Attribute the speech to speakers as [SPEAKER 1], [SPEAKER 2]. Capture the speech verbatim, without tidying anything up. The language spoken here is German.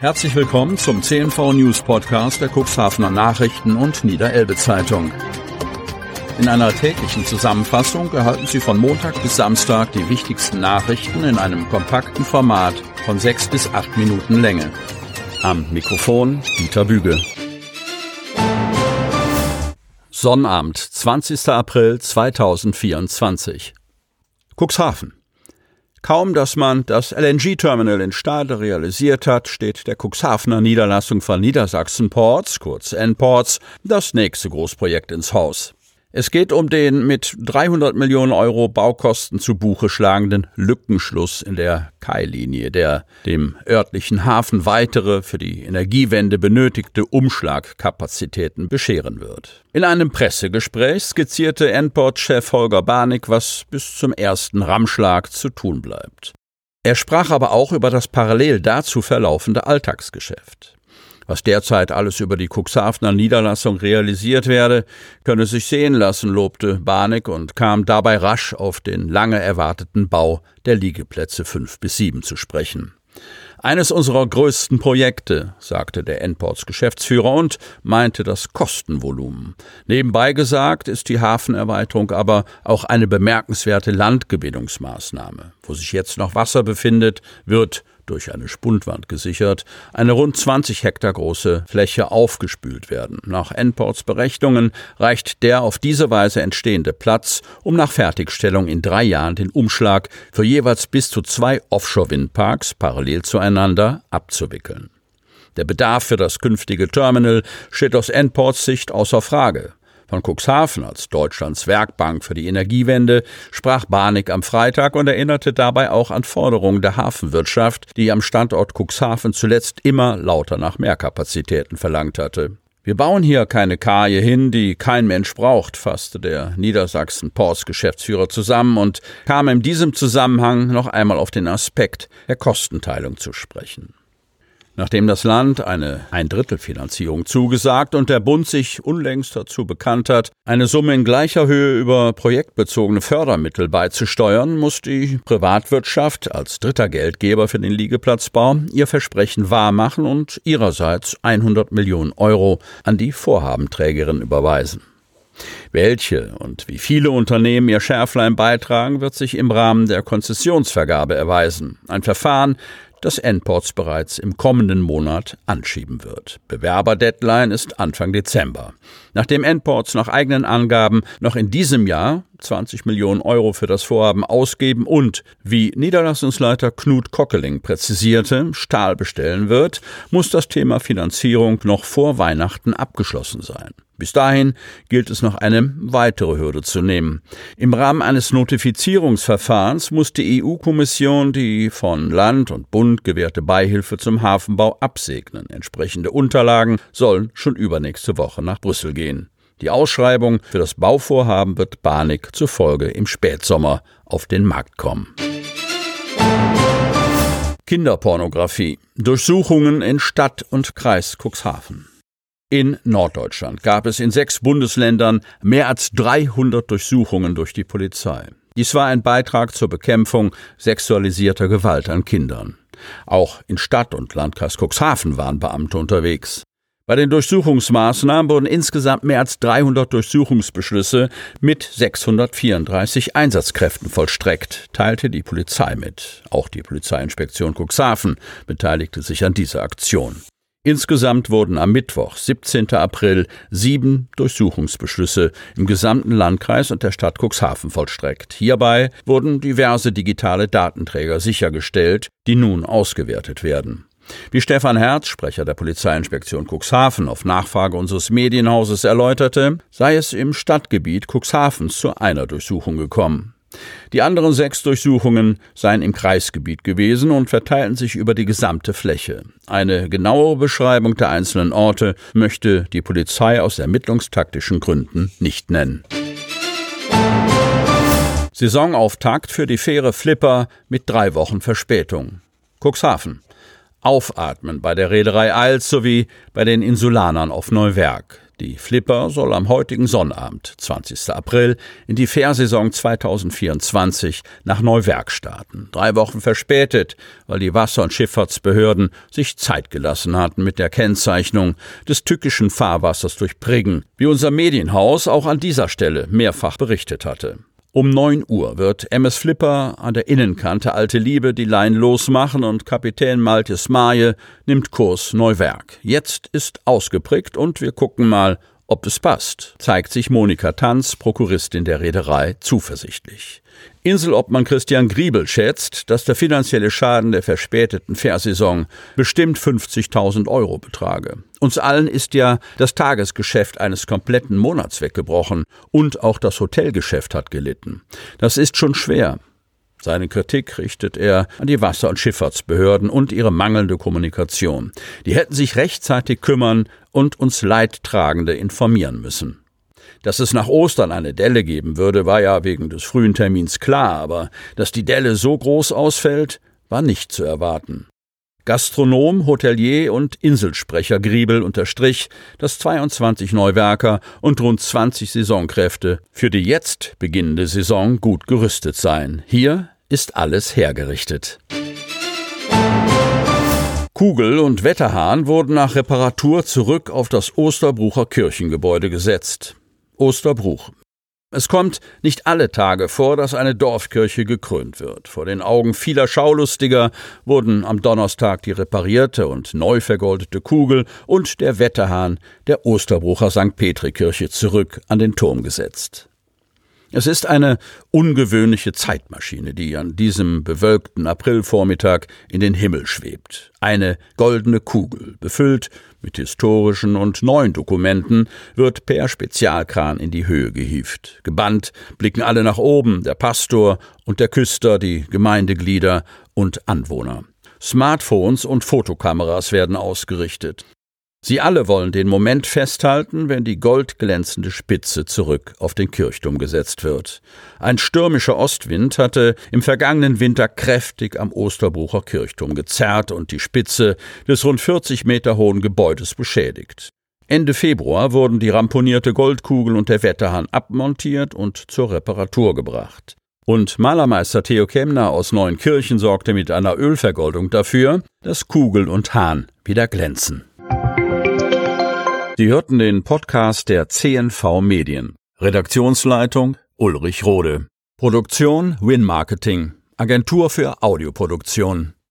[SPEAKER 1] Herzlich willkommen zum C N V News Podcast der Cuxhavener Nachrichten und Niederelbe Zeitung. In einer täglichen Zusammenfassung erhalten Sie von Montag bis Samstag die wichtigsten Nachrichten in einem kompakten Format von sechs bis acht Minuten Länge. Am Mikrofon Dieter Büge. Sonnabend, zwanzigster April zweitausendvierundzwanzig. Cuxhaven. Kaum, dass man das L N G-Terminal in Stade realisiert hat, steht der Cuxhavener Niederlassung von Niedersachsen Ports, kurz N Ports, das nächste Großprojekt ins Haus. Es geht um den mit dreihundert Millionen Euro Baukosten zu Buche schlagenden Lückenschluss in der Kai-Linie, der dem örtlichen Hafen weitere, für die Energiewende benötigte Umschlagkapazitäten bescheren wird. In einem Pressegespräch skizzierte N Port-Chef Holger Barnick, was bis zum ersten Rammschlag zu tun bleibt. Er sprach aber auch über das parallel dazu verlaufende Alltagsgeschäft. Was derzeit alles über die Cuxhavener Niederlassung realisiert werde, könne sich sehen lassen, lobte Barnick und kam dabei rasch auf den lange erwarteten Bau der Liegeplätze fünf bis sieben zu sprechen. Eines unserer größten Projekte, sagte der N Ports Geschäftsführer und meinte das Kostenvolumen. Nebenbei gesagt ist die Hafenerweiterung aber auch eine bemerkenswerte Landgewinnungsmaßnahme. Wo sich jetzt noch Wasser befindet, wird durch eine Spundwand gesichert, eine rund zwanzig Hektar große Fläche aufgespült werden. Nach N Ports Berechnungen reicht der auf diese Weise entstehende Platz, um nach Fertigstellung in drei Jahren den Umschlag für jeweils bis zu zwei Offshore-Windparks parallel zueinander abzuwickeln. Der Bedarf für das künftige Terminal steht aus N Ports Sicht außer Frage. Von Cuxhaven als Deutschlands Werkbank für die Energiewende sprach Barnick am Freitag und erinnerte dabei auch an Forderungen der Hafenwirtschaft, die am Standort Cuxhaven zuletzt immer lauter nach Mehrkapazitäten verlangt hatte. Wir bauen hier keine Kaje hin, die kein Mensch braucht, fasste der Niedersachsen Ports Geschäftsführer zusammen und kam in diesem Zusammenhang noch einmal auf den Aspekt der Kostenteilung zu sprechen. Nachdem das Land eine Ein-Drittel-Finanzierung zugesagt und der Bund sich unlängst dazu bekannt hat, eine Summe in gleicher Höhe über projektbezogene Fördermittel beizusteuern, muss die Privatwirtschaft als dritter Geldgeber für den Liegeplatzbau ihr Versprechen wahrmachen und ihrerseits hundert Millionen Euro an die Vorhabenträgerin überweisen. Welche und wie viele Unternehmen ihr Schärflein beitragen, wird sich im Rahmen der Konzessionsvergabe erweisen. Ein Verfahren, das N Ports bereits im kommenden Monat anschieben wird. Bewerberdeadline ist Anfang Dezember. Nachdem N Ports nach eigenen Angaben noch in diesem Jahr zwanzig Millionen Euro für das Vorhaben ausgeben und, wie Niederlassungsleiter Knut Kockeling präzisierte, Stahl bestellen wird, muss das Thema Finanzierung noch vor Weihnachten abgeschlossen sein. Bis dahin gilt es noch eine weitere Hürde zu nehmen. Im Rahmen eines Notifizierungsverfahrens muss die E U-Kommission die von Land und Bund gewährte Beihilfe zum Hafenbau absegnen. Entsprechende Unterlagen sollen schon übernächste Woche nach Brüssel gehen. Die Ausschreibung für das Bauvorhaben wird Barnick zufolge im Spätsommer auf den Markt kommen. Kinderpornografie. Durchsuchungen in Stadt und Kreis Cuxhaven. In Norddeutschland gab es in sechs Bundesländern mehr als dreihundert Durchsuchungen durch die Polizei. Dies war ein Beitrag zur Bekämpfung sexualisierter Gewalt an Kindern. Auch in Stadt und Landkreis Cuxhaven waren Beamte unterwegs. Bei den Durchsuchungsmaßnahmen wurden insgesamt mehr als dreihundert Durchsuchungsbeschlüsse mit sechshundertvierunddreißig Einsatzkräften vollstreckt, teilte die Polizei mit. Auch die Polizeiinspektion Cuxhaven beteiligte sich an dieser Aktion. Insgesamt wurden am Mittwoch, siebzehnten April, sieben Durchsuchungsbeschlüsse im gesamten Landkreis und der Stadt Cuxhaven vollstreckt. Hierbei wurden diverse digitale Datenträger sichergestellt, die nun ausgewertet werden. Wie Stefan Herz, Sprecher der Polizeiinspektion Cuxhaven, auf Nachfrage unseres Medienhauses erläuterte, sei es im Stadtgebiet Cuxhavens zu einer Durchsuchung gekommen. Die anderen sechs Durchsuchungen seien im Kreisgebiet gewesen und verteilten sich über die gesamte Fläche. Eine genauere Beschreibung der einzelnen Orte möchte die Polizei aus ermittlungstaktischen Gründen nicht nennen. Saisonauftakt für die Fähre Flipper mit drei Wochen Verspätung. Cuxhaven. Aufatmen bei der Reederei Eils sowie bei den Insulanern auf Neuwerk. Die Flipper soll am heutigen Sonnabend, zwanzigster April, in die Fährsaison zweitausendvierundzwanzig nach Neuwerk starten. Drei Wochen verspätet, weil die Wasser- und Schifffahrtsbehörden sich Zeit gelassen hatten mit der Kennzeichnung des tückischen Fahrwassers durch Briggen, wie unser Medienhaus auch an dieser Stelle mehrfach berichtet hatte. Um neun Uhr wird M S Flipper an der Innenkante Alte Liebe die Leinen losmachen und Kapitän Malte Smaje nimmt Kurs Neuwerk. Jetzt ist ausgeprickt und wir gucken mal, ob es passt, zeigt sich Monika Tanz, Prokuristin der Reederei, zuversichtlich. Inselobmann Christian Griebel schätzt, dass der finanzielle Schaden der verspäteten Fährsaison bestimmt fünfzigtausend Euro betrage. Uns allen ist ja das Tagesgeschäft eines kompletten Monats weggebrochen und auch das Hotelgeschäft hat gelitten. Das ist schon schwer. Seine Kritik richtet er an die Wasser- und Schifffahrtsbehörden und ihre mangelnde Kommunikation. Die hätten sich rechtzeitig kümmern und uns Leidtragende informieren müssen. Dass es nach Ostern eine Delle geben würde, war ja wegen des frühen Termins klar, aber dass die Delle so groß ausfällt, war nicht zu erwarten. Gastronom, Hotelier und Inselsprecher Griebel unterstrich, dass zweiundzwanzig Neuwerker und rund zwanzig Saisonkräfte für die jetzt beginnende Saison gut gerüstet seien. Hier ist alles hergerichtet. Kugel und Wetterhahn wurden nach Reparatur zurück auf das Osterbrucher Kirchengebäude gesetzt. Osterbruch. Es kommt nicht alle Tage vor, dass eine Dorfkirche gekrönt wird. Vor den Augen vieler Schaulustiger wurden am Donnerstag die reparierte und neu vergoldete Kugel und der Wetterhahn der Osterbrucher Sankt Petri-Kirche zurück an den Turm gesetzt. Es ist eine ungewöhnliche Zeitmaschine, die an diesem bewölkten Aprilvormittag in den Himmel schwebt. Eine goldene Kugel, befüllt mit historischen und neuen Dokumenten, wird per Spezialkran in die Höhe gehievt. Gebannt blicken alle nach oben, der Pastor und der Küster, die Gemeindeglieder und Anwohner. Smartphones und Fotokameras werden ausgerichtet. Sie alle wollen den Moment festhalten, wenn die goldglänzende Spitze zurück auf den Kirchturm gesetzt wird. Ein stürmischer Ostwind hatte im vergangenen Winter kräftig am Osterbrucher Kirchturm gezerrt und die Spitze des rund vierzig Meter hohen Gebäudes beschädigt. Ende Februar wurden die ramponierte Goldkugel und der Wetterhahn abmontiert und zur Reparatur gebracht. Und Malermeister Theo Kemner aus Neuenkirchen sorgte mit einer Ölvergoldung dafür, dass Kugel und Hahn wieder glänzen. Sie hörten den Podcast der C N V Medien. Redaktionsleitung Ulrich Rode. Produktion Win Marketing, Agentur für Audioproduktion.